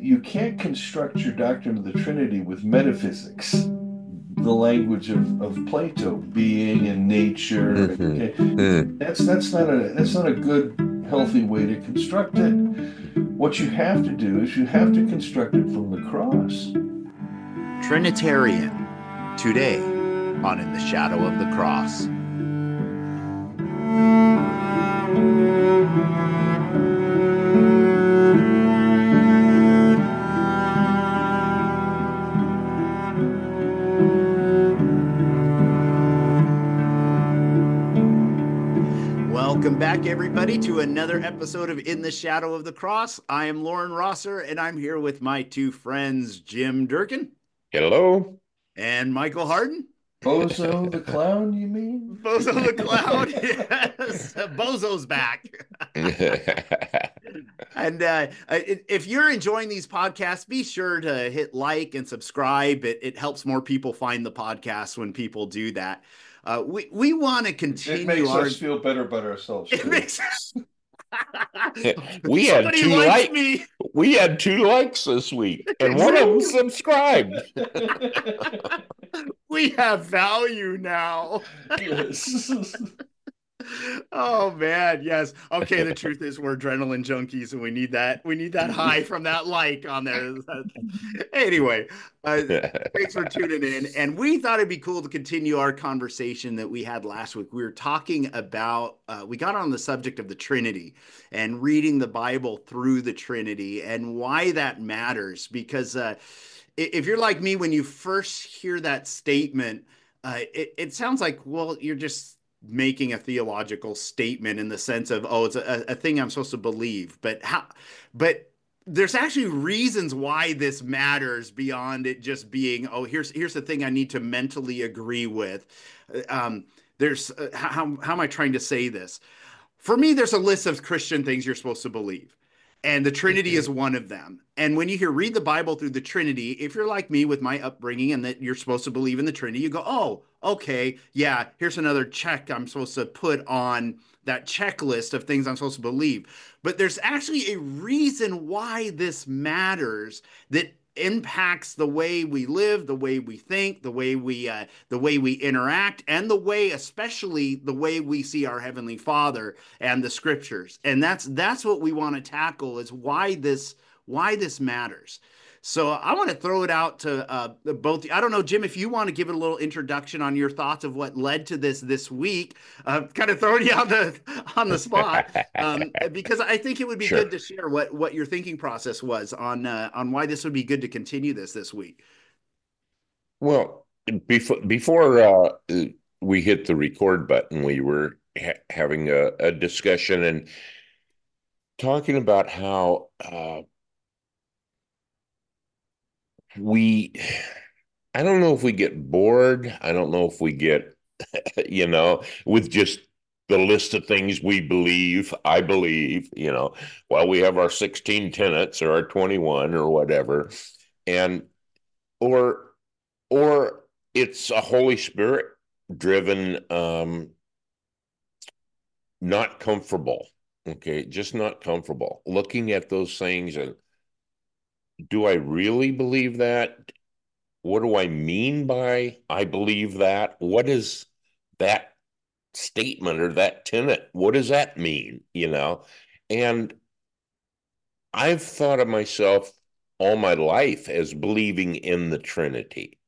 you can't construct your doctrine of the Trinity with metaphysics, the language of Plato, being and nature. Hmm. Okay, that's not a good, healthy way to construct it. What you have to do is you have to construct it from the cross. Trinitarian, today on In the Shadow of the Cross. Welcome back, everybody, to another episode of In the Shadow of the Cross. I am Lauren Rosser, and I'm here with my two friends, Jim Durkin Hello. and Michael Harden. Bozo the clown, you mean? Bozo the Clown, yes, Bozo's back. And if you're enjoying these podcasts, be sure to hit like and subscribe. It helps more people find the podcast when people do that. We want to It continue makes our. us feel better about ourselves It too. makes we had somebody two likes like me. we had 2 likes this week, and one of them Exactly. subscribed. We have value now. Yes. Oh man, yes. Okay, the truth is we're adrenaline junkies and we need that. We need that high from that like on there. Anyway, uh, thanks for tuning in. And we thought it'd be cool to continue our conversation that we had last week. We were talking about, we got on the subject of the Trinity and reading the Bible through the Trinity and why that matters. Because if you're like me, when you first hear that statement, it sounds like, well, you're just making a theological statement in the sense of, oh, it's a thing I'm supposed to believe. But there's actually reasons why this matters beyond it just being, oh, here's the thing I need to mentally agree with. There's how am I trying to say this? For me, there's a list of Christian things you're supposed to believe. And the Trinity is Okay. one of them. And when you hear read the Bible through the Trinity, if you're like me with my upbringing and that you're supposed to believe in the Trinity, you go, oh, okay, yeah, here's another check I'm supposed to put on that checklist of things I'm supposed to believe. But there's actually a reason why this matters that impacts the way we live, the way we think, the way we interact, and the way, especially the way we see our Heavenly Father and the Scriptures. And that's what we want to tackle is why this matters. So I want to throw it out to both. I don't know, Jim, if you want to give it a little introduction on your thoughts of what led to this week. Kind of throwing you on the spot because I think it would be good Sure. to share what your thinking process was on why this would be good to continue this week. Well, before we hit the record button, we were having a discussion and talking about how we. I don't know if we get bored. I don't know if we get, with just the list of things we believe. I believe, well, we have our 16 tenets or our 21 or whatever, and or or it's a Holy Spirit driven, not comfortable. Okay, just not comfortable looking at those things. And do I really believe that? What do I mean by I believe that? What is that statement or that tenet? What does that mean? And I've thought of myself all my life as believing in the Trinity.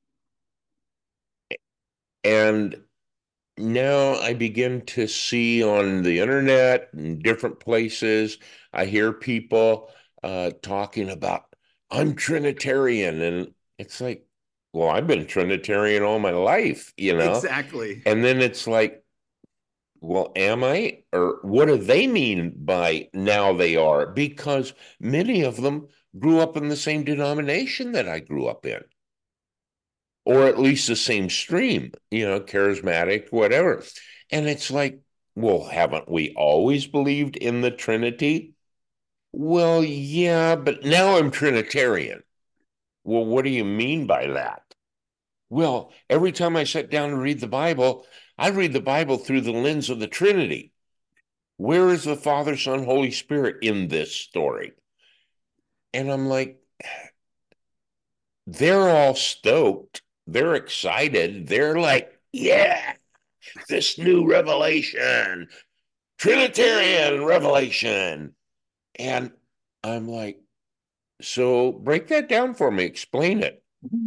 And now I begin to see on the internet and different places, I hear people talking about, I'm Trinitarian. And it's like, well, I've been Trinitarian all my life. Exactly. And then it's like, well, am I? Or what do they mean by now they are? Because many of them grew up in the same denomination that I grew up in, or at least the same stream, charismatic, whatever. And it's like, well, haven't we always believed in the Trinity? Well, yeah, but now I'm Trinitarian. Well, what do you mean by that? Well, every time I sit down to read the Bible, I read the Bible through the lens of the Trinity. Where is the Father, Son, Holy Spirit in this story? And I'm like, they're all stoked. They're excited. They're like, yeah, this new revelation, Trinitarian revelation. And I'm like, so break that down for me, explain it.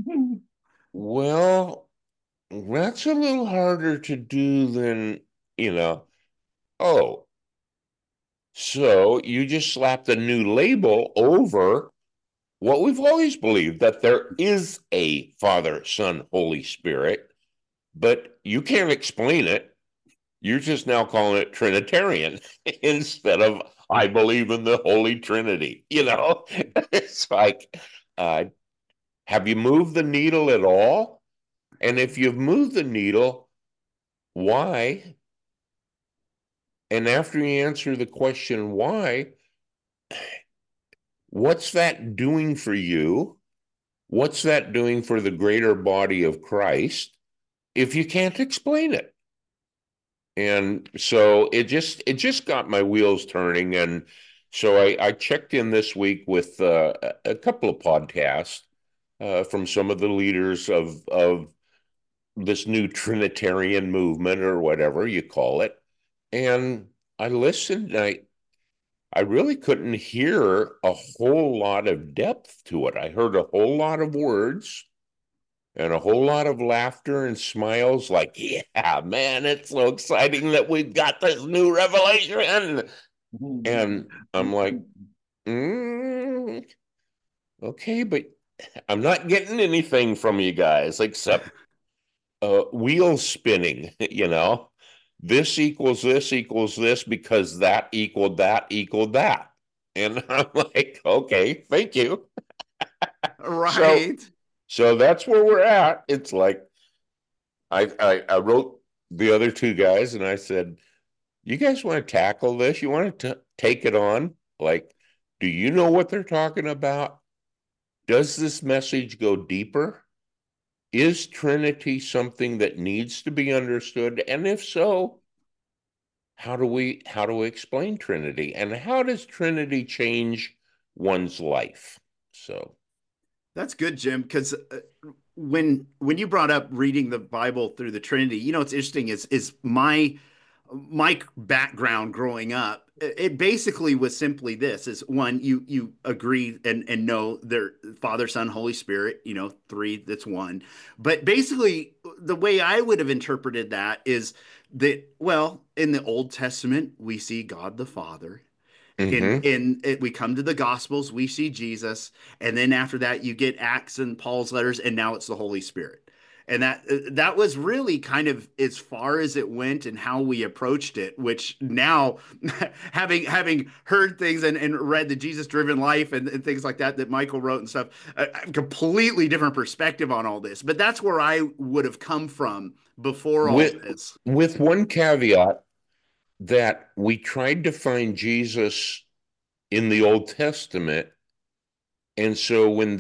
Well, that's a little harder to do than, you know, oh, so you just slapped a new label over what we've always believed, that there is a Father, Son, Holy Spirit, but you can't explain it. You're just now calling it Trinitarian instead of I believe in the Holy Trinity. You know, it's like, uh, have you moved the needle at all? And if you've moved the needle, why? And after you answer the question, why, what's that doing for you? What's that doing for the greater body of Christ if you can't explain it? And so it just got my wheels turning. And so I checked in this week with a couple of podcasts from some of the leaders of this new Trinitarian movement or whatever you call it. And I listened and I really couldn't hear a whole lot of depth to it. I heard a whole lot of words and a whole lot of laughter and smiles like, yeah, man, it's so exciting that we've got this new revelation. And I'm like, mm, okay, but I'm not getting anything from you guys except wheels spinning, you know. This equals this because that equaled that equaled that. And I'm like, okay, thank you. So Right. so that's where we're at. It's like I wrote the other two guys and I said, you guys want to tackle this? You want to take it on? Like, do you know what they're talking about? Does this message go deeper? Is Trinity something that needs to be understood? And if so, how do we explain Trinity? And how does Trinity change one's life? So, That's good, Jim, because when you brought up reading the Bible through the Trinity, you know what's interesting is my background growing up. It basically was simply this: is one, you agree and know they're Father, Son, Holy Spirit, you know, three, that's one. But basically, the way I would have interpreted that is that, well, in the Old Testament, we see God the Father. mm-hmm. We come to the Gospels, we see Jesus, and then after that you get Acts and Paul's letters, and now it's the Holy Spirit. And that was really kind of as far as it went and how we approached it, which now having heard things and read the Jesus driven life and things like that Michael wrote and stuff, a completely different perspective on all this. But that's where I would have come from before all with this. with one caveat that we tried to find Jesus in the Old Testament. And so when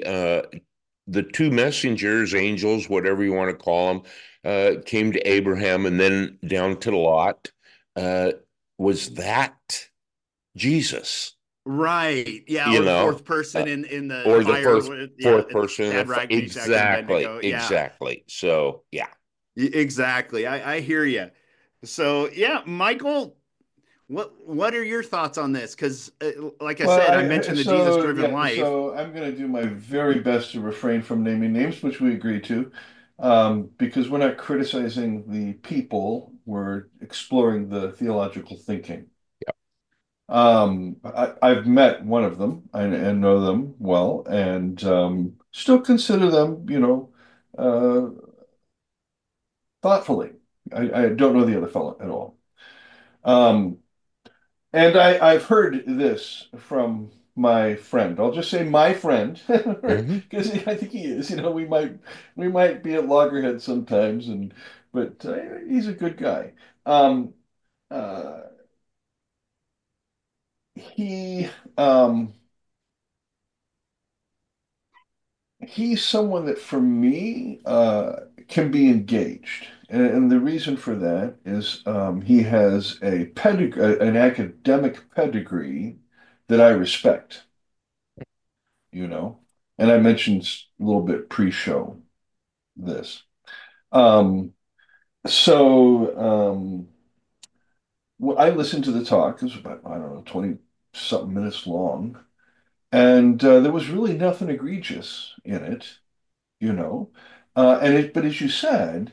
the two messengers, angels, whatever you want to call them, came to Abraham and then down to Lot, uh, was that Jesus? Right. Yeah. You Or the know, fourth person in the or the fire. Yeah. fourth person. Shadrach, Meshach, and Exactly, Abednego. Yeah. exactly. So yeah. Exactly. I hear you. So yeah, Michael, what are your thoughts on this? Because like I Well, said, I mentioned the Jesus driven yeah, life. so I'm going to do my very best to refrain from naming names, which we agree to, because we're not criticizing the people, we're exploring the theological thinking. I've met one of them and know them well, and still consider them, thoughtfully. I don't know the other fellow at all. Um, And I've heard this from my friend. I'll just say my friend, Hmm. because I think he is. We might be at loggerheads sometimes, but he's a good guy. Um, uh, he um, he's someone that for me can be engaged. And the reason for that is he has a pedigree, an academic pedigree that I respect. you know. And I mentioned a little bit pre-show this. Um, so well, I listened to the talk. It was about, I don't know, 20 something minutes long. And there was really nothing egregious in it, you know. But as you said,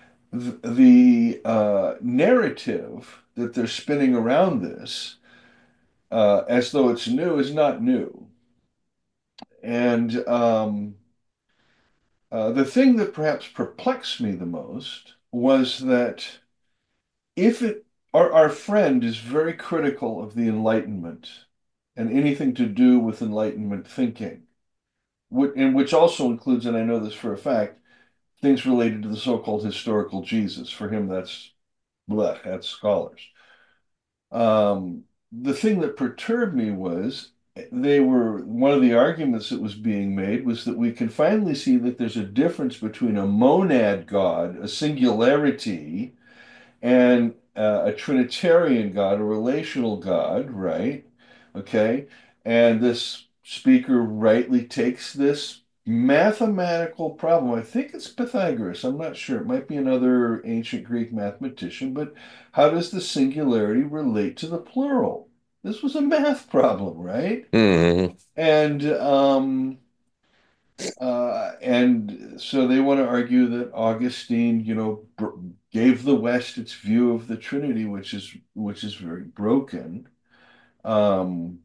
the narrative that they're spinning around this, as though it's new, is not new. And the thing that perhaps perplexed me the most was that if it, our friend is very critical of the Enlightenment and anything to do with Enlightenment thinking, which also includes, and I know this for a fact, things related to the so-called historical Jesus. For him, that's blah, that's scholars. The thing that perturbed me was they were one of the arguments that was being made was that we can finally see that there's a difference between a monad God, a singularity, and a Trinitarian God, a relational God, right? Okay. And this speaker rightly takes this mathematical problem. I think it's Pythagoras. I'm not sure. It might be another ancient Greek mathematician, but how does the singularity relate to the plural? This was a math problem, right? Mhm. And and so they want to argue that Augustine, gave the West its view of the Trinity, which is very broken. Um,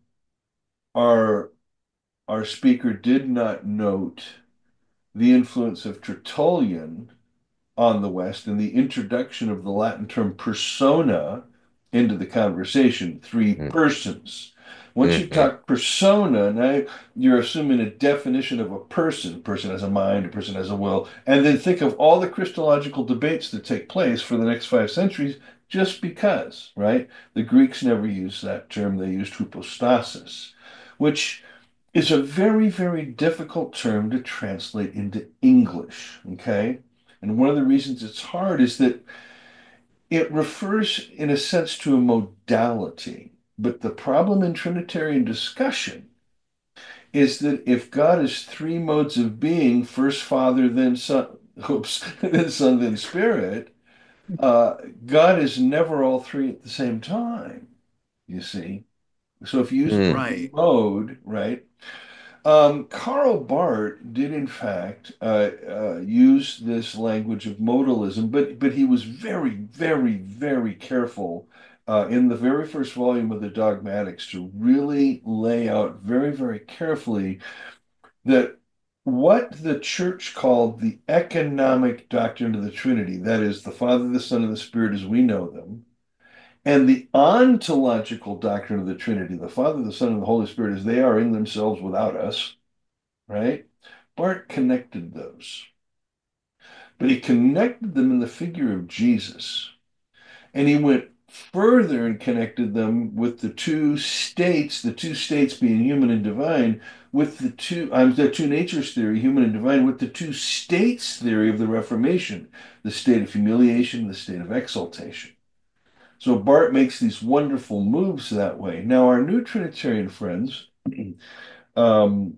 our our speaker did not note the influence of Tertullian on the West and the introduction of the Latin term persona into the conversation, three persons. Once you Mhm. talk persona, now you're assuming a definition of a person. A person has a mind, a person has a will, and then think of all the Christological debates that take place for the next 5 centuries just because, right? The Greeks never used that term, they used hypostasis, which is a very, very difficult term to translate into English, okay? And one of the reasons it's hard is that it refers, in a sense, to a modality. But the problem in Trinitarian discussion is that if God is three modes of being, first Father, then Son, oops, then Son, then Spirit, uh, God is never all three at the same time, you see. So if you use the Mhm. word Right. mode, right? Karl Barth did, in fact, use this language of modalism, but he was very, very, very careful in the very first volume of the Dogmatics to really lay out very, very carefully that what the church called the economic doctrine of the Trinity, that is, the Father, the Son, and the Spirit as we know them, and the ontological doctrine of the Trinity, the Father, the Son, and the Holy Spirit, as they are in themselves without us, right? Barth connected those, but he connected them in the figure of Jesus. And he went further and connected them with the two states being human and divine, with the two natures theory, human and divine, with the two states theory of the Reformation, the state of humiliation, the state of exaltation. So Barth makes these wonderful moves that way. Now, our new Trinitarian friends, um,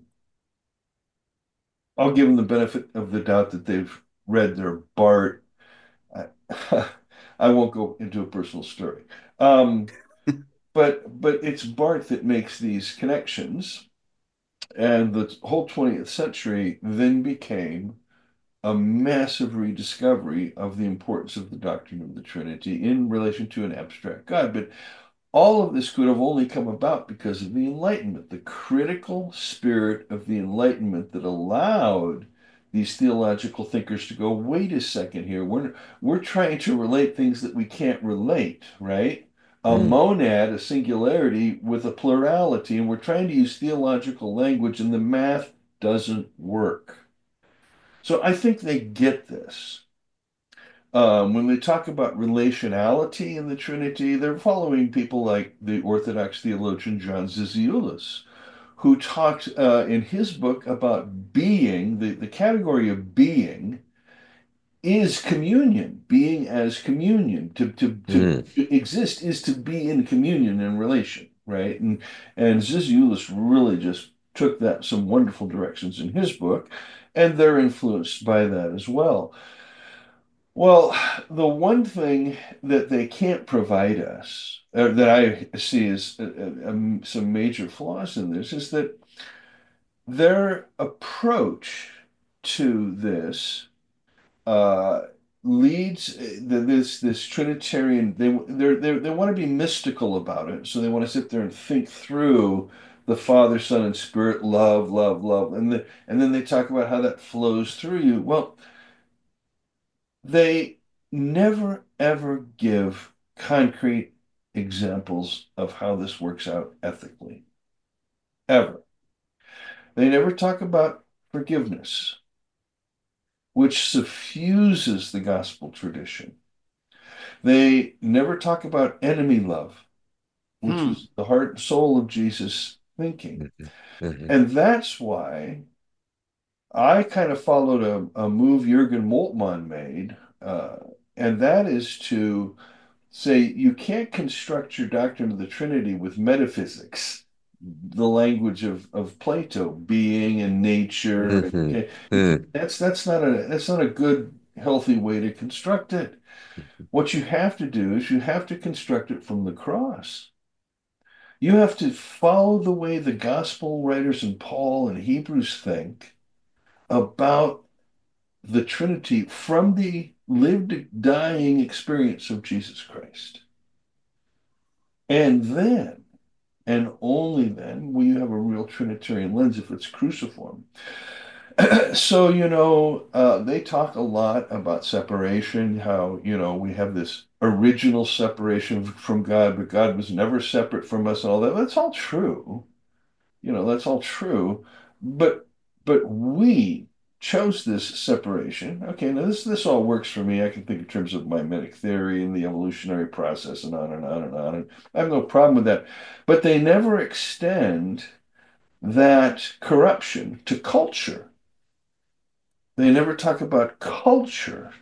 I'll give them the benefit of the doubt that they've read their Barth. I, I won't go into a personal story. Um, but it's Barth that makes these connections, and the whole 20th century then became a massive rediscovery of the importance of the doctrine of the Trinity in relation to an abstract God. But all of this could have only come about because of the Enlightenment, the critical spirit of the Enlightenment that allowed these theological thinkers to go, wait a second here, we're trying to relate things that we can't relate, right? A Mhm. monad, a singularity with a plurality, and we're trying to use theological language, and the math doesn't work. So I think they get this. When they talk about relationality in the Trinity, they're following people like the Orthodox theologian John Zizioulas, who talked in his book about being, the category of being is communion, being as communion. Mhm. To exist is to be in communion and relation, right? And Zizioulas really just took that some wonderful directions in his book, and they're influenced by that as well. Well, the one thing that they can't provide us, that I see as some major flaws in this, is that their approach to this uh, leads this Trinitarian. They want to be mystical about it, so they want to sit there and think through the Father, Son, and Spirit, love, love, love, and then they talk about how that flows through you. Well, they never ever give concrete examples of how this works out ethically, ever. They never talk about forgiveness, which suffuses the gospel tradition. They never talk about enemy love, which Hmm. was the heart and soul of Jesus' thinking. Mhm. Mhm. And that's why I kind of followed a move Jürgen Moltmann made, and that is to say you can't construct your doctrine of the Trinity with metaphysics, the language of Plato, being and nature. Mhm. Okay, Mhm. that's not a good, healthy way to construct it. What you have to do is you have to construct it from the cross. You have to follow the way the gospel writers and Paul and Hebrews think about the Trinity from the lived, dying experience of Jesus Christ. And then, and only then, will you have a real Trinitarian lens if it's cruciform. So, they talk a lot about separation, how, we have this original separation from God, but God was never separate from us and all that. That's all true. That's all true. But we chose this separation. Okay, now this all works for me. I can think in terms of mimetic theory and the evolutionary process and on and on and on. And I have no problem with that. But they never extend that corruption to culture. They never talk about culture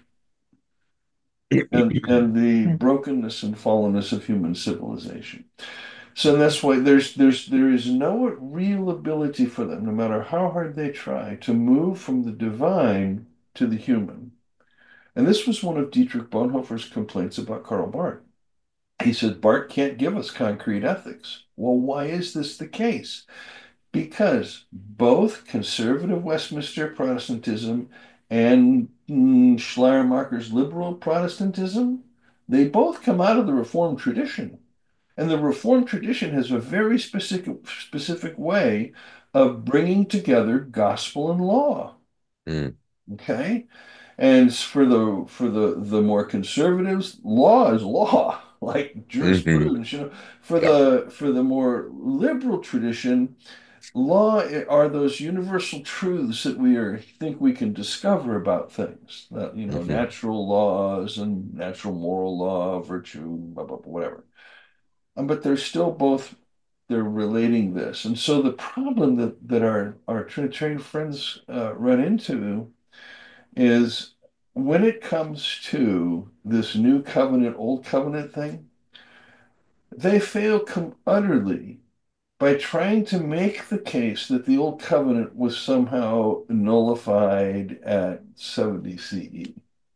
and the brokenness and fallenness of human civilization. So that's why there is no real ability for them, no matter how hard they try, to move from the divine to the human. And this was one of Dietrich Bonhoeffer's complaints about Karl Barth. He said Barth can't give us concrete ethics. Well, why is this the case? Because both conservative Westminster Protestantism and Schleiermacher's liberal Protestantism, they both come out of the Reformed tradition. And the Reformed tradition has a very specific way of bringing together gospel and law. Mhm. Okay? And for the more conservatives, law is law, like Mhm. jurisprudence. For Yeah. the more liberal tradition, law are those universal truths that think we can discover about things. That, Mhm. natural laws and natural moral law, virtue, blah, blah, blah, whatever. But they're relating this. And so the problem that our Trinitarian friends run into is when it comes to this new covenant, old covenant thing, they fail utterly by trying to make the case that the old covenant was somehow nullified at 70 CE.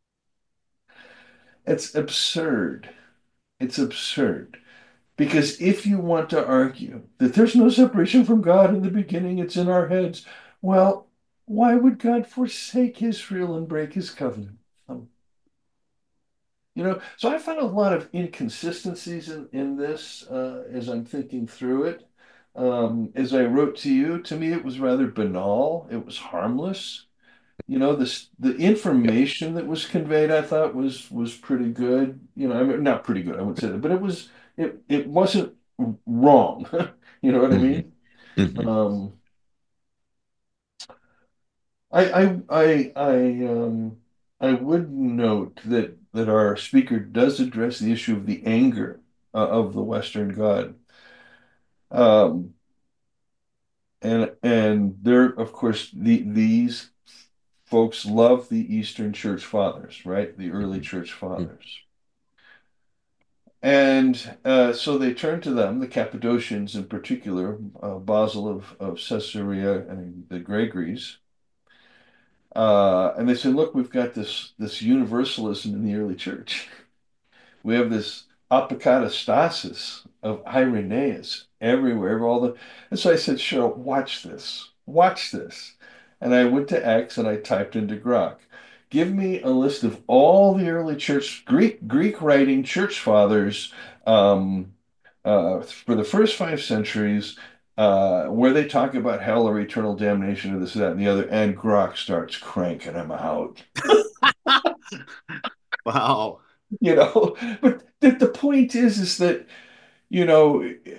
It's absurd. It's absurd. Because if you want to argue that there's no separation from God in the beginning, it's in our heads, well, why would God forsake Israel and break his covenant? Um, so I found a lot of inconsistencies in this as I'm thinking through it. As I wrote to you, to me, it was rather banal. It was harmless. The Yeah. information that was conveyed, I thought was pretty good. I mean, not pretty good, I wouldn't say that, but it wasn't wrong. You know what I Mhm. mean? Mhm. Um, I would note that our speaker does address the issue of the anger of the Western God. Um, and there, of course, these folks love the Eastern Church Fathers, right? The early Mhm. Church Mhm. Fathers. And so they turned to them, the Cappadocians in particular, Basil of Caesarea and the Gregories. And they said, look, we've got this universalism in the early church. We have this apokatastasis of Irenaeus everywhere, and so I said, Cheryl, watch this. And I went to X and I typed into Grok. Give me a list of all the early church Greek writing church fathers um, for the first 5 centuries where they talk about hell or eternal damnation or this, that, and the other, and Grok starts cranking them out. Wow. But the point is that, you know,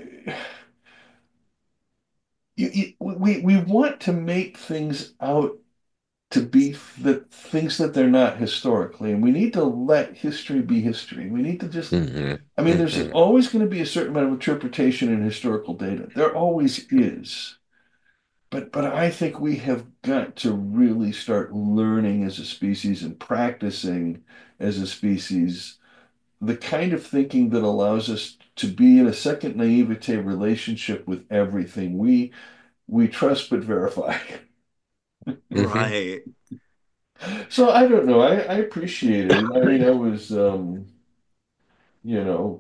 we want to make things out to be the things that they're not historically, and we need to let history be history. We need to just, Hmm. I mean, there's Hmm. always going to be a certain amount of interpretation in historical data. There always is. But I think we have got to really start learning as a species and practicing as a species the kind of thinking that allows us to be in a second naivete relationship with everything. We trust but verify. Hmm. Right. So I don't know. I appreciate it. I mean, I was you know,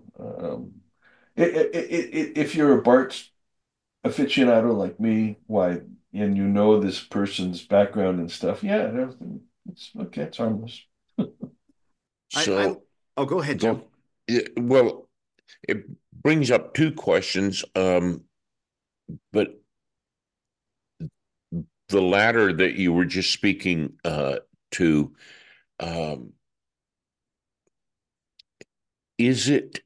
if you're a Bart aficionado like me, why, and you know this person's background and stuff, yeah, it's okay, it's harmless. I So oh, go ahead, Jim. go. Well, it brings up two questions. But the latter that you were just speaking to, um, is it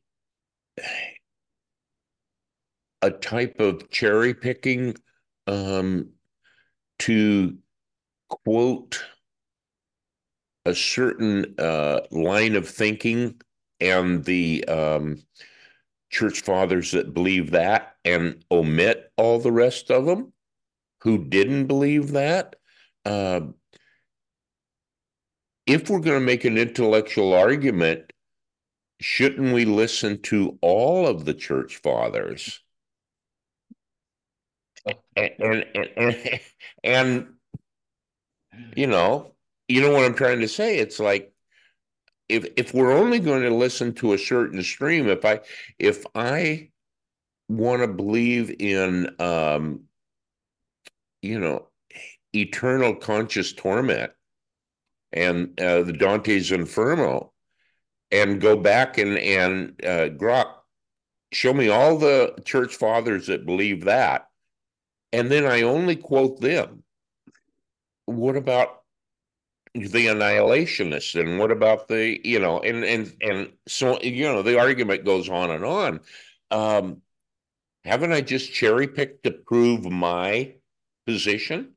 a type of cherry picking um, to quote a certain line of thinking and the church fathers that believe that and omit all the rest of them who didn't believe that? Uh, if we're going to make an intellectual argument, shouldn't we listen to all of the church fathers? And, and you know, you know what I'm trying to say? It's like if we're only going to listen to a certain stream, if I want to believe in you know, eternal conscious torment and the Dante's Inferno, and go back and Grok, show me all the church fathers that believe that, and then I only quote them. What about the annihilationists, and what about the, and so the argument goes on and on. um haven't I just cherry picked to prove my position?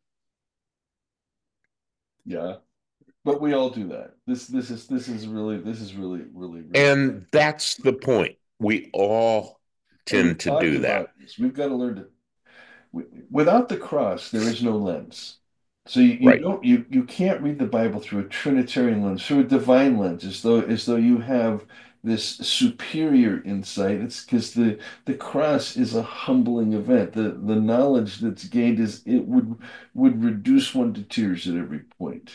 Yeah, but we all do that. This is really And that's the point, we all and we've tend to talked do that. about this. We've got to learn to without the cross, there is no lens. So you Right. don't you can't read the Bible through a Trinitarian lens, through a divine lens, as though you have this superior insight. It's because the cross is a humbling event. The knowledge that's gained would reduce one to tears at every point.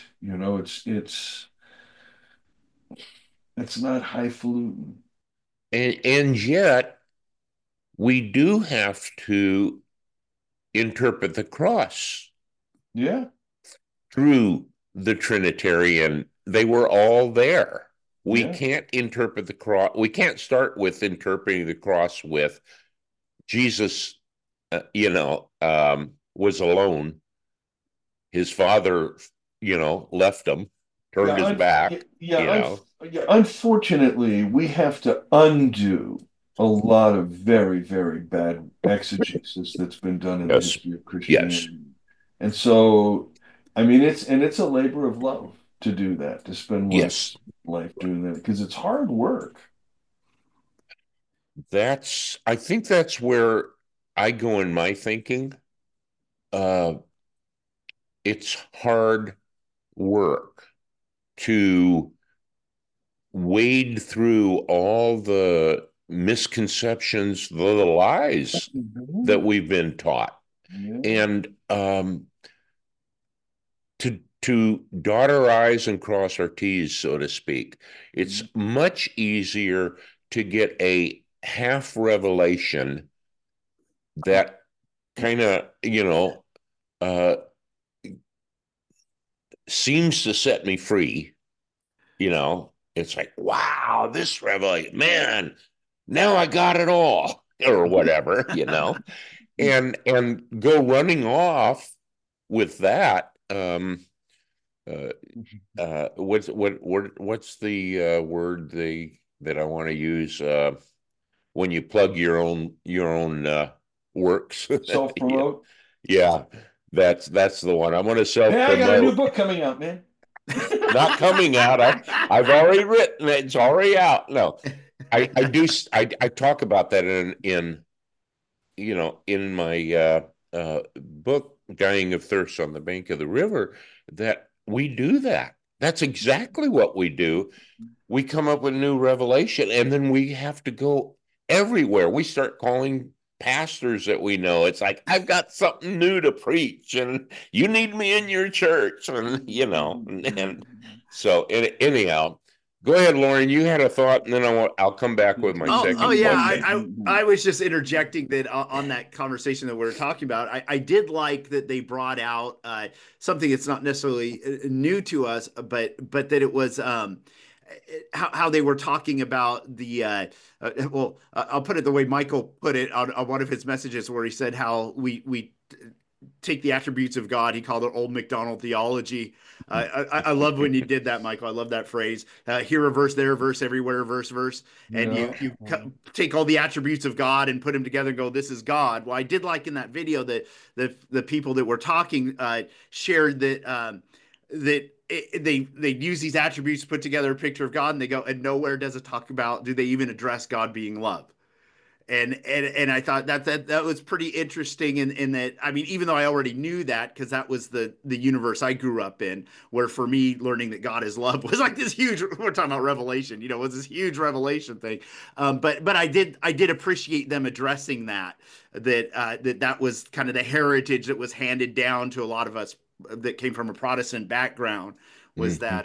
It's not highfalutin. And yet we do have to interpret the cross Yeah, through the Trinitarian. They were all there. We yeah. can't interpret the cross. We can't start with interpreting the cross with Jesus, was alone. His father, left him, turned Yeah, his back, unfortunately, we have to undo a lot of very, very bad exegesis that's been done in the Yes, history of yes, Christianity. And so, I mean, it's a labor of love to do that, to spend one's yes. life doing that, because it's hard work. I think that's where I go in my thinking. Uh, it's hard work to wade through all the misconceptions, the lies that Mhm. we've been taught. Yeah. And to dot our I's and cross our T's, so to speak, it's much easier to get a half revelation that kind of, uh, seems to set me free. It's like, wow, this revelation, man, now I got it all, or whatever, and go running off with that. Uh, what's the word that I want to use when you plug your own works? Yeah, Self-promote. yeah, that's the one. I'm going to Hey, self I got a new promote. book coming out, man. Not coming out. I've already written it. It's already out. No, I do. I talk about that in my book, Dying of Thirst on the Bank of the River, that we do that. That's exactly what we do. We come up with new revelation, and then we have to go everywhere. We start calling pastors that we know. It's like, I've got something new to preach, and you need me in your church. And, and so anyhow, go ahead, Lauren. You had a thought, and then I'll come back with my Oh second yeah. question. I was just interjecting that on that conversation that we were talking about. I did like that they brought out something that's not necessarily new to us, but that it was how they were talking about the I'll put it the way Michael put it on one of his messages where he said how we take the attributes of God. He called it Old McDonald theology. I love when you did that, Michael. I love that phrase. Here a verse, there a verse, everywhere a verse, and Yeah. you take all the attributes of God and put them together and go, "This is God." Well, I did like in that video that the people that were talking shared that they use these attributes to put together a picture of God, and they go, and nowhere does it talk about, do they even address God being love? And I thought that was pretty interesting in that, I mean, even though I already knew that because that was the universe I grew up in, where for me learning that God is love was like this huge, we're talking about revelation, was this huge revelation thing. But I did appreciate them addressing that was kind of the heritage that was handed down to a lot of us that came from a Protestant background, was Mhm.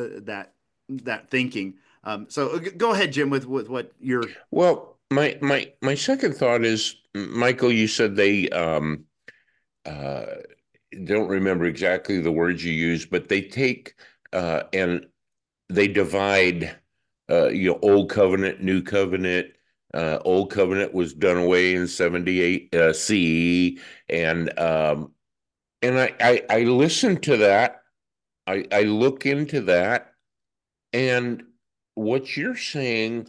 that thinking. So go ahead, Jim, with what you're. Well, my second thought is, Michael, you said they uh, don't remember exactly the words you used, but they take and they divide, old covenant, new covenant. Old covenant was done away in 78 CE, and I listen to that. I look into that, and what you're saying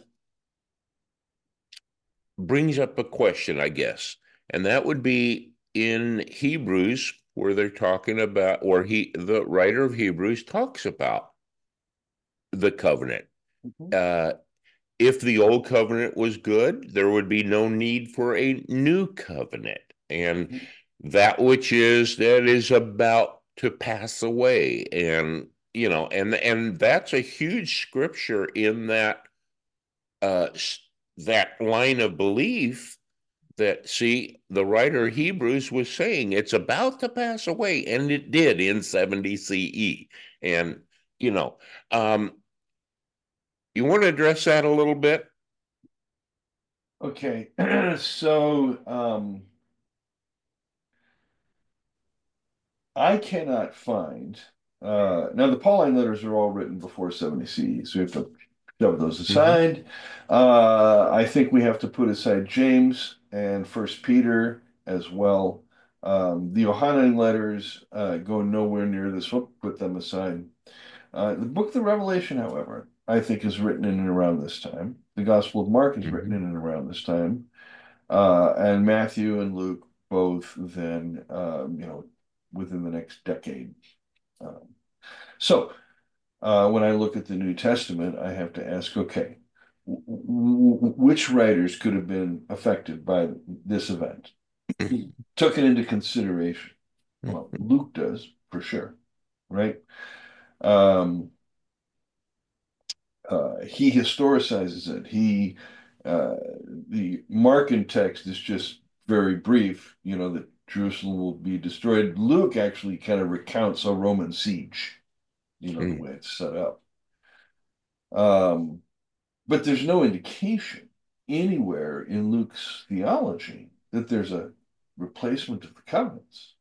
brings up a question, I guess, and that would be in Hebrews, where they're talking about, or the writer of Hebrews talks about the covenant. Mhm. Uh, if the old covenant was good, there would be no need for a new covenant, and that is about to pass away, and that's a huge scripture in uh, that line of belief, that, see, the writer of Hebrews was saying it's about to pass away, and it did in 70 CE. And, you know, um, you want to address that a little bit? Okay. So I cannot find now the Pauline letters are all written before 70 CE, so we have to shove those Mm-hmm. aside. I think we have to put aside James and First Peter as well. The Johannine letters go nowhere near this. We'll put them aside. The book of the Revelation, however, I think is written in and around this time. The Gospel of Mark is written Mm-hmm. in and around this time. And Matthew and Luke both then, within the next decade. Um, so when I look at the New Testament, I have to ask, okay, which writers could have been affected by this event? Took it into consideration. Well, Luke does for sure, right? Um, he historicizes it. He Uh, the Markan text is just very brief, that Jerusalem will be destroyed. Luke actually kind of recounts a Roman siege, the Mm, way it's set up. Um, but there's no indication anywhere in Luke's theology that there's a replacement of the covenants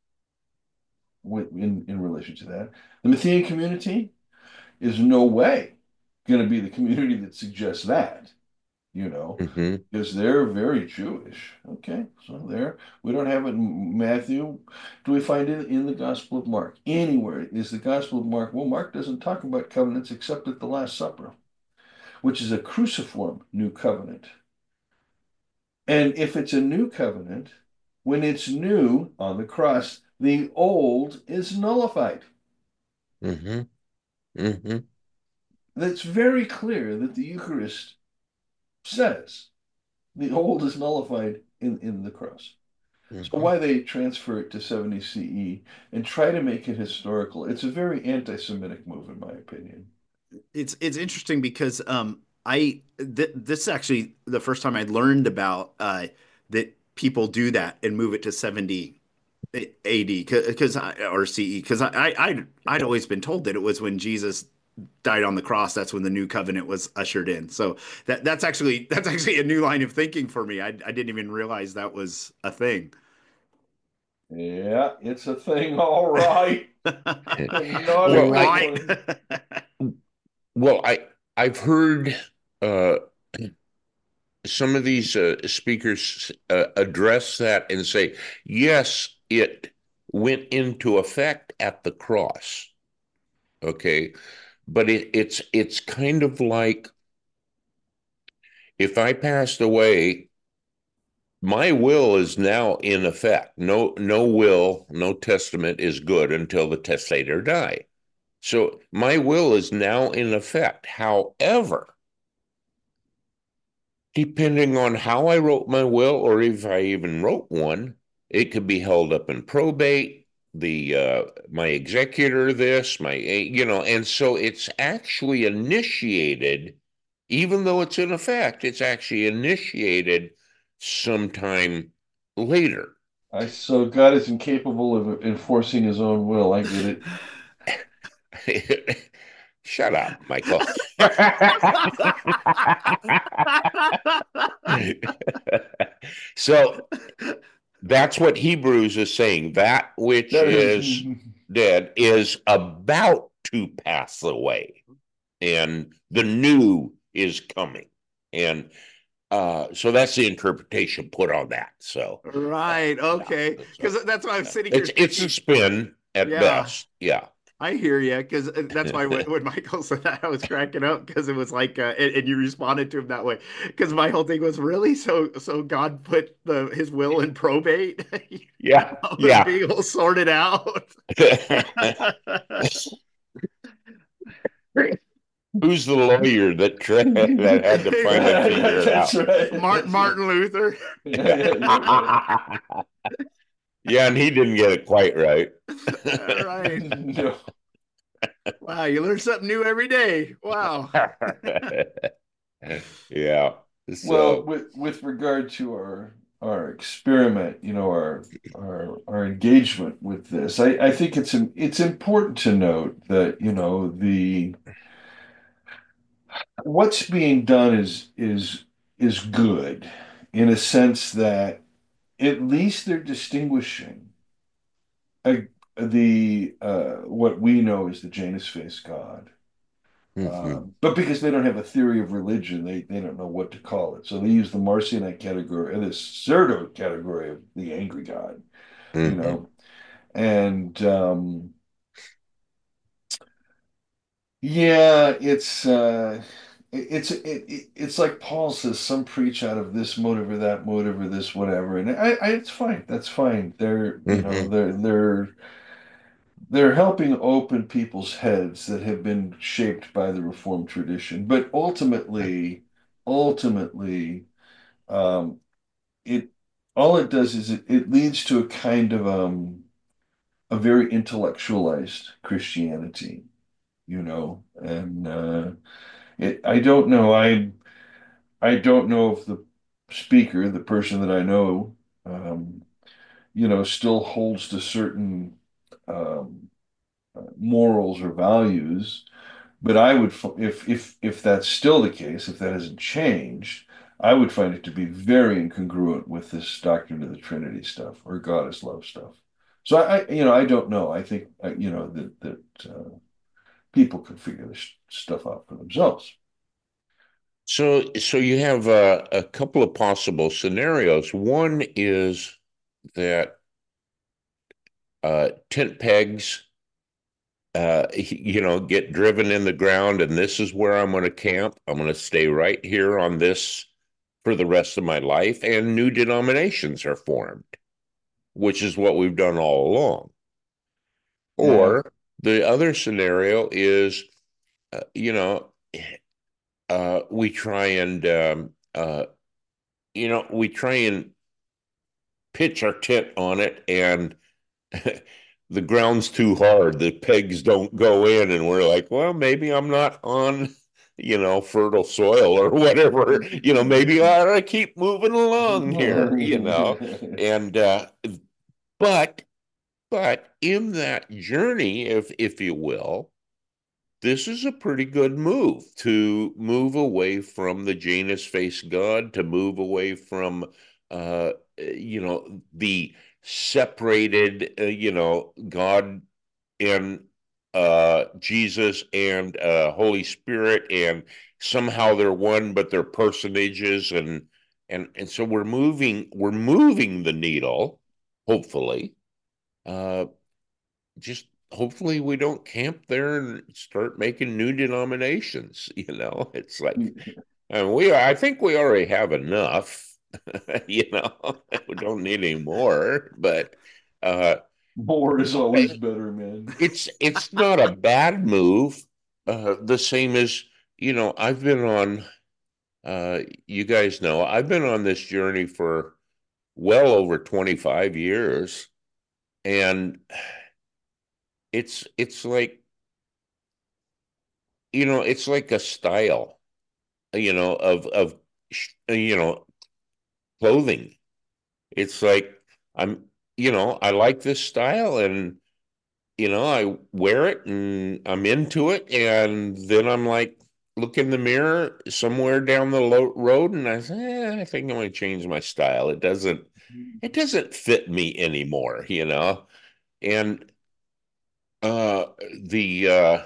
in relation to that. The Matthian community is no way going to be the community that suggests that, you know, mhm, because they're very Jewish. Okay, so there, we don't have it in Matthew. Do we find it in the Gospel of Mark? Anywhere is the Gospel of Mark? Well, Mark doesn't talk about covenants except at the Last Supper, which is a cruciform new covenant. And if it's a new covenant, when it's new on the cross, the old is nullified. mhm, mhm, That's very clear that the Eucharist says the old is nullified in the cross. So mhm. why they transfer it to 70 CE and try to make it historical, it's a very anti-Semitic move, in my opinion. It's interesting because this is actually the first time I learned about that people do that and move it to 70 AD because or CE because I'd always been told that it was when Jesus died on the cross that's when the new covenant was ushered in. So that's actually a new line of thinking for me. I didn't even realize that was a thing. Yeah, it's a thing, all right. Not a All Well, good I right. one. well I've heard uh some of these speakers address that and say, yes, it went into effect at the cross. Okay, but it's kind of like if I passed away, my will is now in effect. No will, no testament is good until the testator die. So my will is now in effect. However, depending on how I wrote my will, or if I even wrote one, it could be held up in probate. The my executor, this my and so it's actually initiated, even though it's in effect, it's actually initiated sometime later. So God is incapable of enforcing his own will. I get it. Shut up, Michael. So that's what Hebrews is saying. That which That is, is dead is about to pass away, and the new is coming. And so that's the interpretation put on that. So, Right. yeah. Okay. So Because that's why I'm yeah. sitting here It's a thinking, spin at yeah, best. Yeah. I hear you. Because that's why when Michael said that, I was cracking up because it was like, and you responded to him that way. Because my whole thing was really so God put his will in probate. Yeah. I was Yeah. being all sorted out. Who's the lawyer that had to finally figure it that's out? right. That's right. Martin Luther. Yeah, and he didn't get it quite right. All right. No. Wow, you learn something new every day. Wow. Yeah. Well, So, with regard to our experiment, our engagement with this, I think it's important to note that, the what's being done is good in a sense that at least they're distinguishing uh, the what we know as the Janus face God. mhm, But because they don't have a theory of religion, they don't know what to call it. So they use the Marcionite category, or the pseudo category of the angry God, you mhm, know. And yeah, it's like Paul says, some preach out of this motive or that motive or this whatever, and it's fine. That's fine. They're you know mhm, they're helping open people's heads that have been shaped by the Reformed tradition. But ultimately, um, it all it does is it leads to a kind of a very intellectualized Christianity, and I don't know. I don't know if the speaker, the person that I know, um, still holds to certain um, morals or values. But I would, if that's still the case, if that hasn't changed, I would find it to be very incongruent with this doctrine of the Trinity stuff or God is love stuff. So I don't know. I think that people can figure this stuff out for themselves. So you have a couple of possible scenarios. One is that tent pegs, get driven in the ground, and this is where I'm going to camp. I'm going to stay right here on this for the rest of my life, and new denominations are formed, which is what we've done all along. Yeah. Or the other scenario is, uh, you know, we try and we try and pitch our tent on it, and the ground's too hard. The pegs don't go in, and we're like, well, maybe I'm not on, fertile soil or whatever. Maybe I ought to keep moving along here. And but but in that journey, if you will, this is a pretty good move to move away from the Janus face God, to move away from the separated God and Jesus and Holy Spirit, and somehow they're one, but they're personages, and so we're moving the needle, hopefully. Uh, just hopefully we don't camp there and start making new denominations. It's like, and I think we already have enough. We don't need any more. But uh, More is always better, man. it's not a bad move. The same as, I've been on. You guys know I've been on this journey for well over 25 years, and it's like, it's like a style, of clothing. It's like, I'm, I like this style, and I wear it and I'm into it, and then I'm like, look in the mirror somewhere down the road, and I say, I think I'm going to change my style. It doesn't fit me anymore. And uh the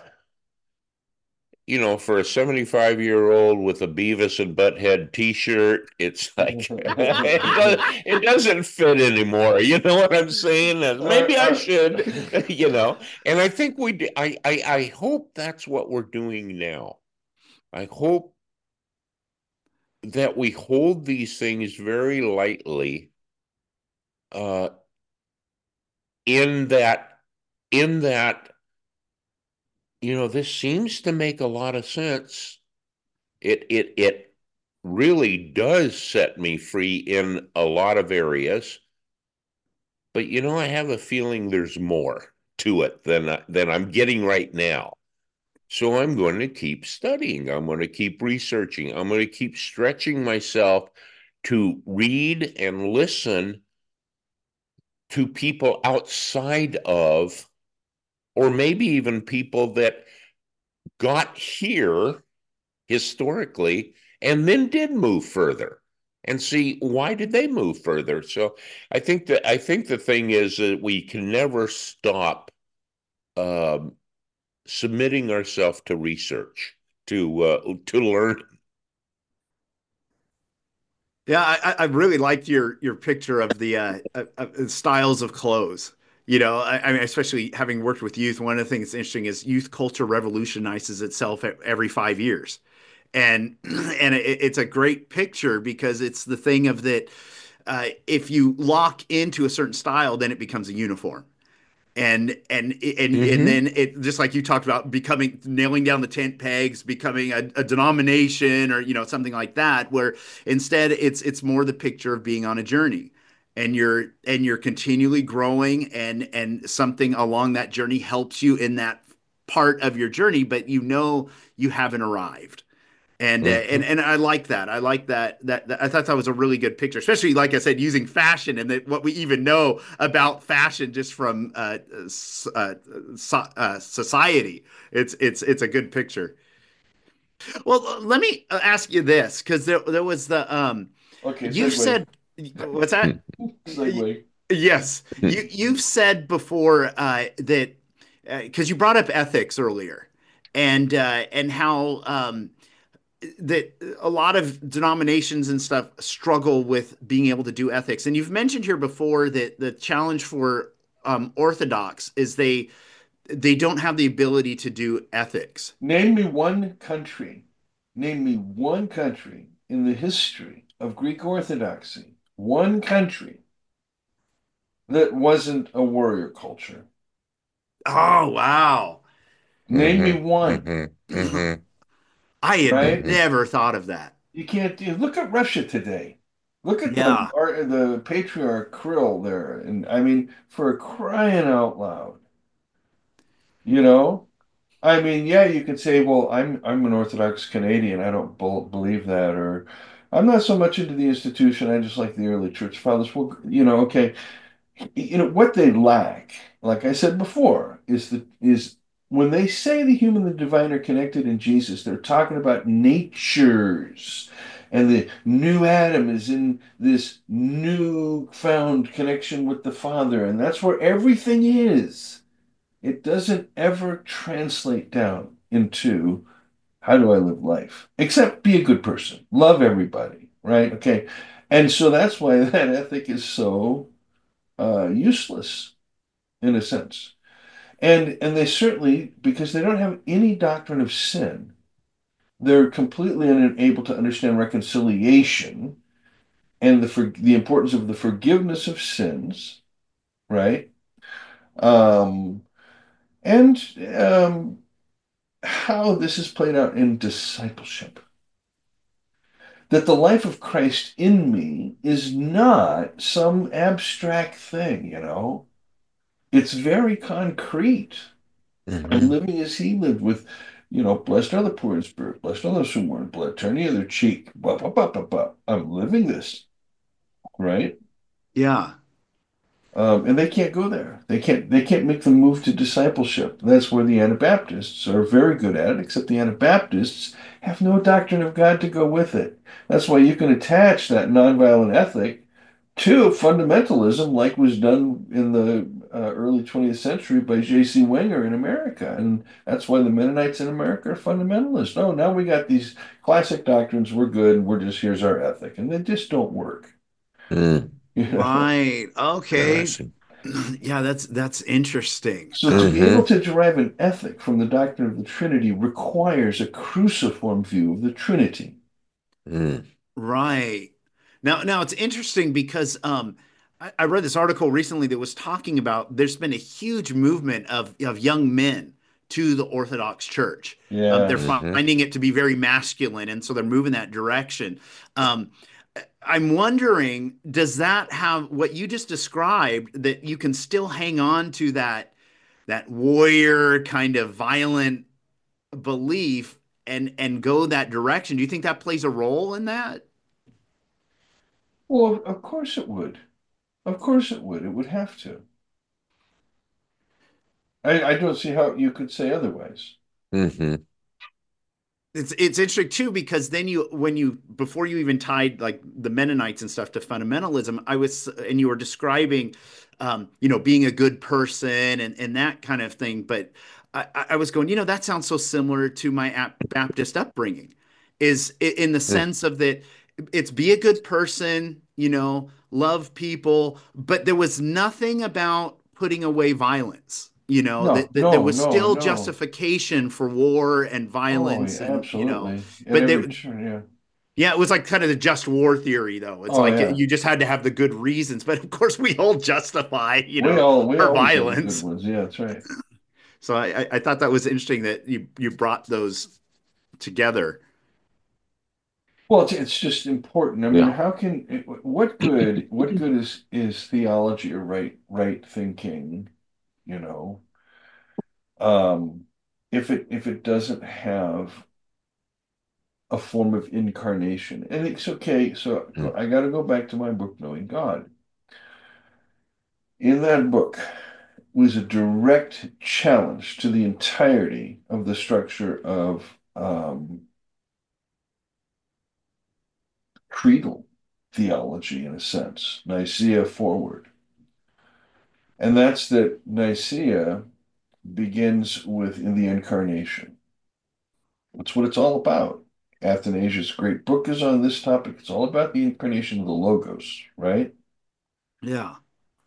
for a 75-year-old with a Beavis and Butthead t-shirt, it's like it doesn't fit anymore. You know what I'm saying? Maybe I Uh, should, and I think we do. I hope that's what we're doing now. I hope that we hold these things very lightly, uh, in that this seems to make a lot of sense. It really does set me free in a lot of areas, but I have a feeling there's more to it than I'm getting right now. So I'm going to keep studying. I'm going to keep researching. I'm going to keep stretching myself to read and listen to people outside of, or maybe even people that got here historically and then did move further, and see, why did they move further. So I think the thing is that we can never stop um, submitting ourselves to research, to learn. Yeah, I really liked your picture of the styles of clothes. I mean, especially having worked with youth, one of the things that's interesting is youth culture revolutionizes itself every 5 years, and it's a great picture because it's the thing of that. If you lock into a certain style, then it becomes a uniform. And Mm-hmm. then it, just like you talked about, becoming, nailing down the tent pegs, becoming a denomination, or something like that, where instead it's more the picture of being on a journey, and you're continually growing, and something along that journey helps you in that part of your journey, but you haven't arrived. Mhm. And I like that. I like that. I thought that was a really good picture, especially like I said, using fashion and that what we even know about fashion just from society. It's a good picture. Well, let me ask you this because there was the Okay, you've segue. said what's that? Segue. Yes, you've said before that because you brought up ethics earlier, and how that a lot of denominations and stuff struggle with being able to do ethics. And you've mentioned here before that the challenge for Orthodox is they don't have the ability to do ethics. Name me one country. Name me one country in the history of Greek Orthodoxy. One country that wasn't a warrior culture. Oh wow. Name me one, Mhm. Mhm. I had right? Mhm. never thought of that. You can't do. Look at Russia today. Look at Yeah. the patriarch Kirill there, and I mean, for crying out loud, you know. I mean, yeah, you could say, well, I'm an Orthodox Canadian. I don't believe that, or I'm not so much into the institution. I just like the early church fathers. Well, okay, what they lack, like I said before, is when they say the human and the divine are connected in Jesus, they're talking about natures. And the new Adam is in this new found connection with the Father, and that's where everything is. It doesn't ever translate down into how do I live life, except be a good person, love everybody, right? Okay. And so that's why that ethic is so useless in a sense. And they certainly, because they don't have any doctrine of sin, they're completely unable to understand reconciliation and the importance of the forgiveness of sins, right? Um, and how this is played out in discipleship. That the life of Christ in me is not some abstract thing. It's very concrete. I'm Mhm. living as he lived blessed are the poor in spirit, blessed are those who mourn, blood, turn the other cheek. Blah, blah, blah, blah, blah. I'm living this, right? Yeah. And they can't go there. They can't make the move to discipleship. That's where the Anabaptists are very good at it, except the Anabaptists have no doctrine of God to go with it. That's why you can attach that nonviolent ethic to fundamentalism, like was done in the early 20th century by J.C. Wenger in America. And that's why the Mennonites in America are fundamentalists. No, now we got these classic doctrines, we're good, here's our ethic. And they just don't work. Mm. You know? Right. Okay. Interesting. Yeah, that's interesting. So to be able Mhm. to derive an ethic from the doctrine of the Trinity requires a cruciform view of the Trinity. Mm. Right. Now it's interesting because I read this article recently that was talking about there's been a huge movement of young men to the Orthodox Church. They're Yes. Mhm. finding it to be very masculine, and so they're moving that direction. Um, I'm wondering, does that have what you just described that you can still hang on to that warrior kind of violent belief and go that direction? Do you think that plays a role in that? Well, of course it would. Of course it would. It would have to. I don't see how you could say otherwise. Mhm. It's interesting too because then you when you before you even tied like the Mennonites and stuff to fundamentalism, I was and you were describing being a good person and that kind of thing. But I was going, that sounds so similar to my Baptist upbringing, is in the Mm. sense of that it's be a good person, love people, but there was nothing about putting away violence. No, That there no, was no, still no. justification for war and Oh, violence, yeah, and absolutely. At but every turn, yeah. yeah, it was like kind of the just war theory, though. It's Oh, like yeah. you just had to have the good reasons, but of course we all justify, We our always have the good violence. ones. Yeah, that's right. So I thought that was interesting that you brought those together. Well, it's just important. I mean, Yeah. how can what good is theology or right thinking, you know, um, if it doesn't have a form of incarnation. And it's okay. So Mm. I got to go back to my book, Knowing God. In that book was a direct challenge to the entirety of the structure of creedal theology, in a sense, Nicaea forward. And that's that Nicaea begins with in the incarnation. That's what it's all about. Athanasius' great book is on this topic. It's all about the incarnation of the Logos, right? Yeah.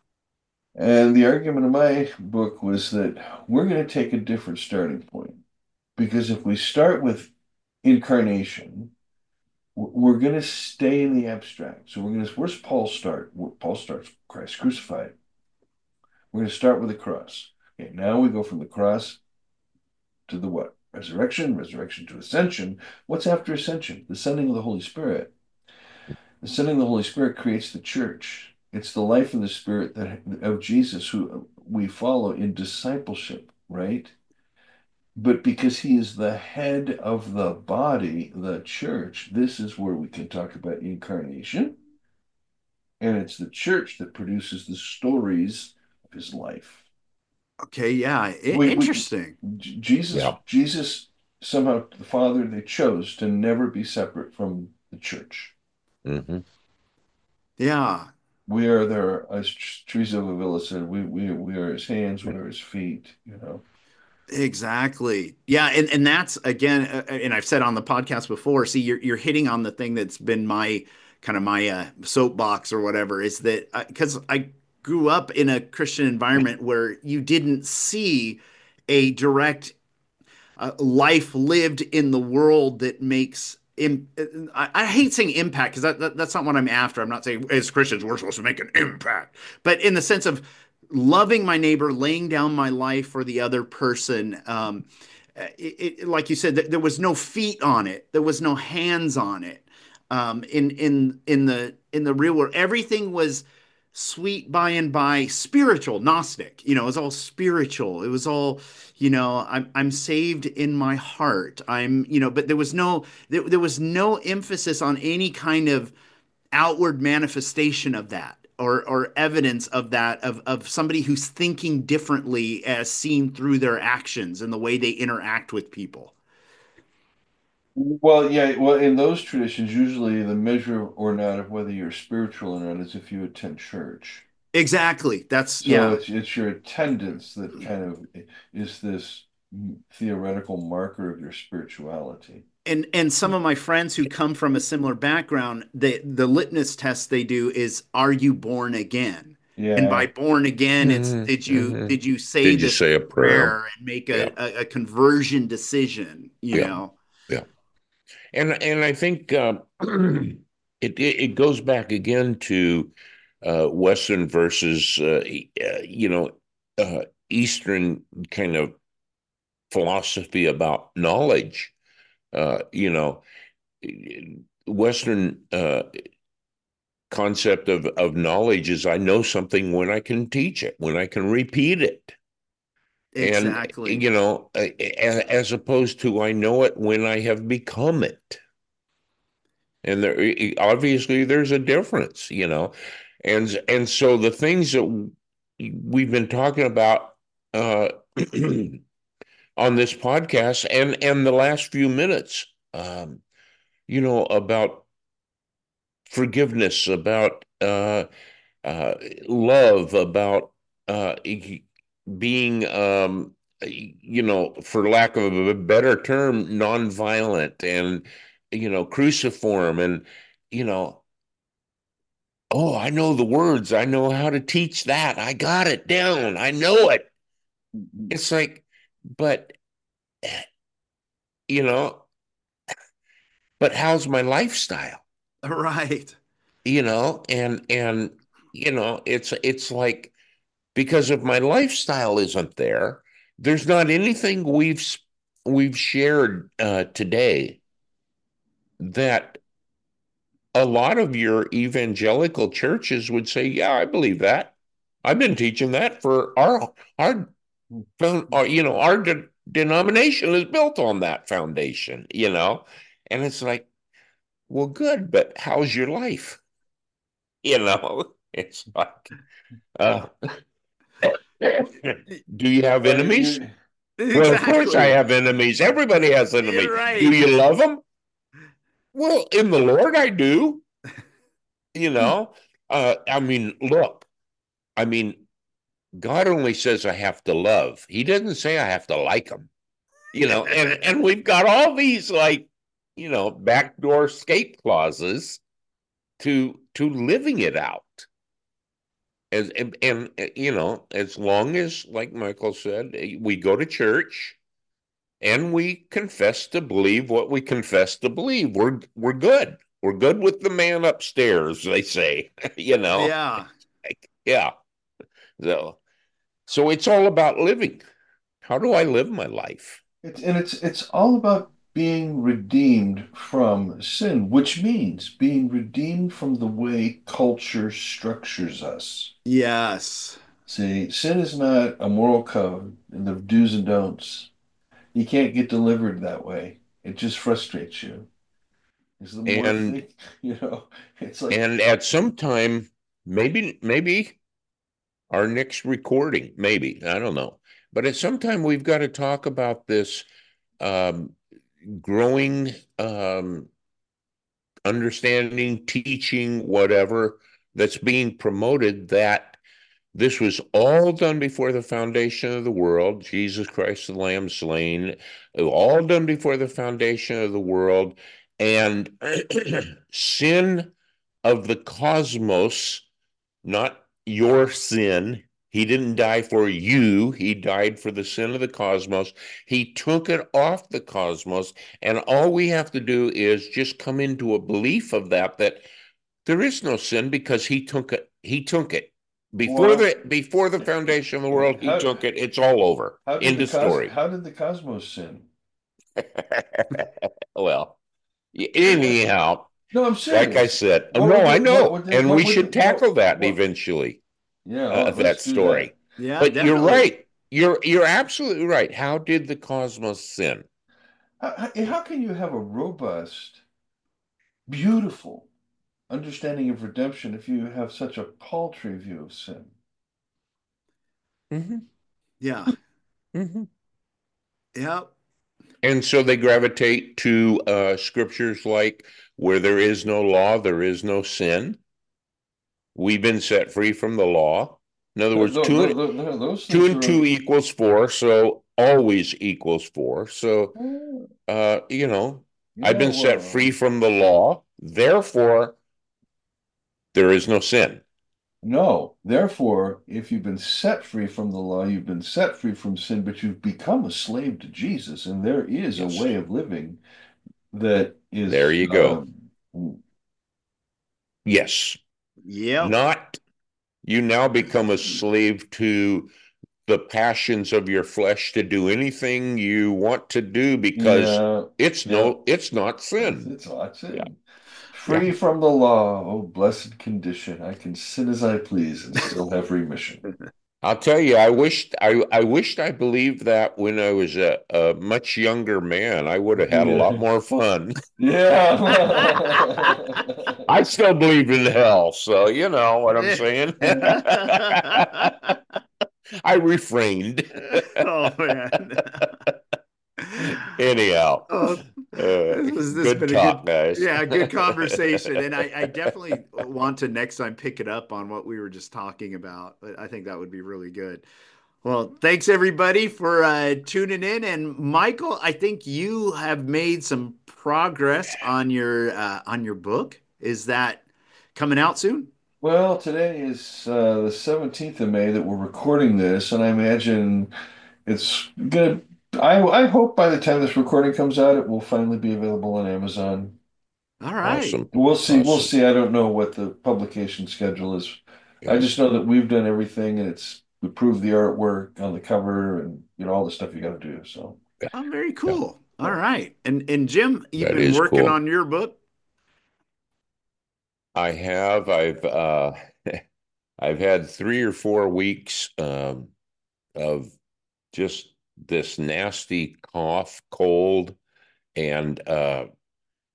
And the argument in my book was that we're going to take a different starting point. Because if we start with incarnation, we're going to stay in the abstract. So where's Paul start? Paul starts Christ crucified. We're going to start with the cross. Okay, now we go from the cross to the what? Resurrection, resurrection to ascension. What's after ascension? The sending of the Holy Spirit. The sending of the Holy Spirit creates the church. It's the life of the Spirit of Jesus who we follow in discipleship, right? But because he is the head of the body, the church, this is where we can talk about incarnation. And it's the church that produces the stories of his life. Okay. Yeah. We Interesting. Jesus, Yeah. Jesus, somehow the Father, they chose to never be separate from the church. Hmm. Yeah. We are there, as Teresa of Avila said, we are his hands, we are his feet, you know. Exactly. Yeah, and that's again, and I've said on the podcast before. See, you're hitting on the thing that's been my kind of my soapbox or whatever. Is that because I grew up in a Christian environment where you didn't see a direct life lived in the world that makes. I hate saying impact because that's not what I'm after. I'm not saying as Christians we're supposed to make an impact, but in the sense of loving my neighbor, laying down my life for the other person. Like you said, there was no feet on it, there was no hands on it. In the real world, everything was sweet by and by spiritual, Gnostic. It was all spiritual. It was all, I'm saved in my heart. But there was no emphasis on any kind of outward manifestation of that or evidence of that of somebody who's thinking differently as seen through their actions and the way they interact with people. Well, yeah, well, in those traditions, usually the measure or not of whether you're spiritual or not is if you attend church. Exactly. That's So yeah. it's your attendance that kind of is this theoretical marker of your spirituality. And some of my friends who come from a similar background, the litmus test they do is are you born again? And by Yeah. born again, it's Hmm. did you Hmm. did you say Did you this say a prayer? prayer and make Yeah. a conversion decision, you Yeah. know? Yeah. And I think it goes back again to Western versus uh, Eastern kind of philosophy about knowledge. You know, Western concept of knowledge is I know something when I can teach it, when I can repeat it. And, Exactly. as opposed to I know it when I have become it. And there obviously there's a difference. And so the things that we've been talking about uh, on this podcast and the last few minutes, about forgiveness, about uh, love, about being, for lack of a better term, nonviolent and, cruciform and, you know, oh, I know the words. I know how to teach that. I got it down. I know it. It's like, but, eh, you know, but how's my lifestyle? Right. And it's like, because if my lifestyle isn't there, there's not anything we've shared today that a lot of your evangelical churches would say, yeah, I believe that. I've been teaching that for our denomination is built on that foundation. And it's like, well, good, but how's your life? It's like, uh, do you have Well, enemies? Well, of course I Exactly. have enemies. Everybody has You're enemies. Do right. you love them? Well, in the Lord, I do. You know, I mean, look, I mean, God only says I have to love. He doesn't say I have to like them. And we've got all these like, backdoor escape clauses to living it out. And as long as, like Michael said, we go to church and we confess to believe what we confess to believe, we're good. We're good with the man upstairs, they say. Yeah. Like, yeah. So it's all about living. How do I live my life? it's all about being redeemed from sin, which means being redeemed from the way culture structures us. Yes. See, sin is not a moral code and the do's and don'ts. You can't get delivered that way. It just frustrates you. Is the more And thing, you know, it's like, and at some time, maybe our next recording, maybe, I don't know. But at some time we've got to talk about this um, growing understanding, teaching, whatever that's being promoted, that this was all done before the foundation of the world. Jesus Christ, the Lamb slain, all done before the foundation of the world. And sin of the cosmos, not your sin. He didn't die for you. He died for the sin of the cosmos. He took it off the cosmos. And all we have to do is just come into a belief of that there is no sin because he took it. He took it. well, Before the foundation of the world, he how took it. It's all over. End of story. how did the cosmos sin? Well, anyhow, No, I'm like I serious. said, no, I know, and we should tackle that what eventually. yeah, oh, let's That do that. story. Yeah, But you're definitely. right. You're absolutely right. How did the cosmos sin? How can you have a robust, beautiful understanding of redemption if you have such a paltry view of sin? Hmm. Yeah. Hmm. Yep. And so they gravitate to scriptures like, where there is no law, there is no sin. We've been set free from the law. In other words, Those two things and are. two equals four, so always equals four. So, uh, you know, I've Yeah, been set free well, from the law, therefore there is no sin. no. Therefore, if you've been set free from the law, you've been set free from sin, but you've become a slave to Jesus, and there is a Yes, way of living that there is you go. mm, Yes, Yep. not you now become a slave to the passions of your flesh to do anything you want to do because yeah, it's yeah. no, it's not sin. That's Yeah, it. yeah. Free from the law, oh blessed condition. I can sin as I please and still have remission. I'll tell you, I wished I believed that when I was a much younger man. I would have had a lot Yeah. more fun. Yeah. I still believe in hell, so you know what I'm saying. I refrained. Oh man. Anyhow, Oh, this has good been a good, talk, guys. yeah, good conversation, and I definitely want to next time pick it up on what we were just talking about. I think that would be really good. Well, thanks everybody for tuning in. And Michael, I think you have made some progress on your book. Is that coming out soon? Well, today is the 17th of May that we're recording this, and I imagine it's gonna. I hope by the time this recording comes out, it will finally be available on Amazon. All right. Awesome. We'll see. We'll Awesome. see. I don't know what the publication schedule is. I Yeah. just know that we've done everything, and it's approved the artwork on the cover, and all the stuff you got to do. So, Yeah. Oh, very Yeah. cool. All yeah. right. And Jim, you've That been is working cool. on your book. I have. I've had 3 or 4 weeks of just this nasty cough, cold, and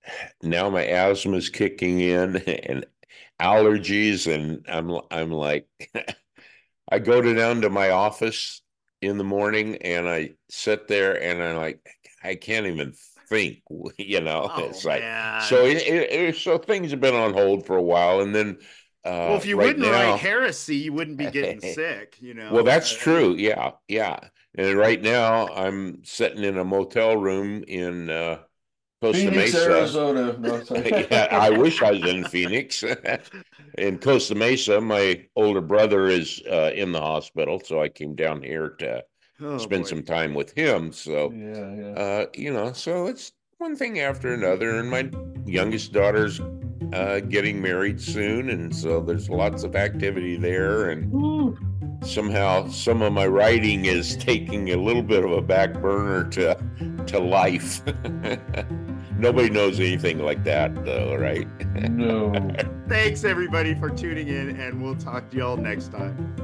now my asthma's kicking in and allergies, and I'm like, I go down to my office in the morning and I sit there and I'm like, I can't even think, you know. Oh It's like so man. so things have been on hold for a while, and then Well, if you right wouldn't write now. heresy, you wouldn't be getting sick, you Well, know. that's true. Yeah, yeah. And right now I'm sitting in a motel room in Costa Phoenix, Mesa. Arizona. No, sorry. Yeah, I wish I was in Phoenix. In Costa Mesa, my older brother is in the hospital, so I came down here to Oh spend boy. some time with him. So, Yeah, yeah. so it's one thing after another, and my youngest daughter's getting married soon, and so there's lots of activity there, and Woo. somehow some of my writing is taking a little bit of a back burner to life. Nobody knows anything like that, though, right? No. Thanks everybody for tuning in, and we'll talk to y'all next time.